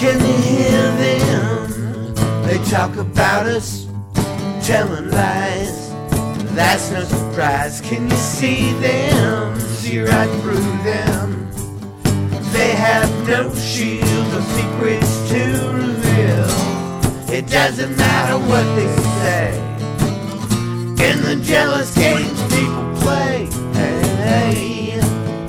Can you hear them? They talk about us, telling lies. That's no surprise. Can you see them? See right through them. They have no shield of secrets to reveal. It doesn't matter what they say. In the jealous games people play, hey,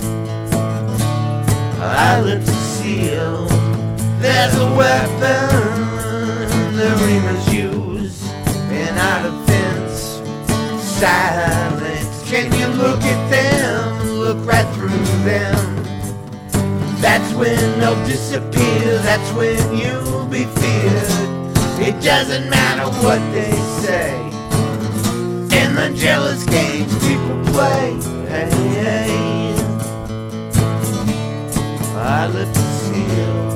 our lips are sealed. There's a weapon the reamers use in our defense. Silence. Can you look at them? Look right through them. That's when they'll disappear. That's when you'll be feared. It doesn't matter what they say. In the jealous games people play, hey, hey, our lips are sealed.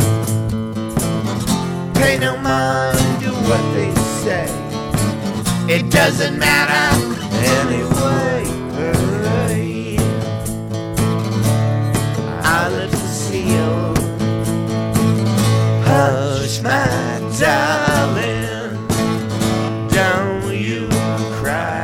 Pay no mind to what they say. It doesn't matter anyway, hey, our lips are sealed. Hush, my darling, don't you cry.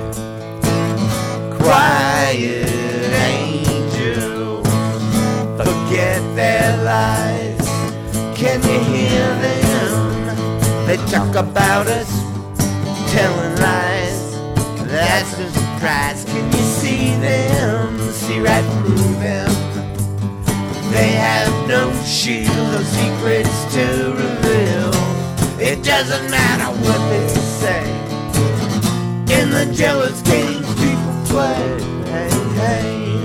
Quiet angel, forget their lies. Can you hear them? They talk about us, telling lies. That's no surprise. Can you see them? See right through them. They have no shield, no secrets to reveal. It doesn't matter what they say. In the jealous games people play, hey, hey,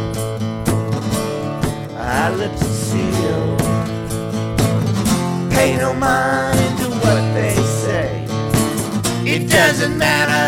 our lips are sealed. Pay no mind to what they say. It doesn't matter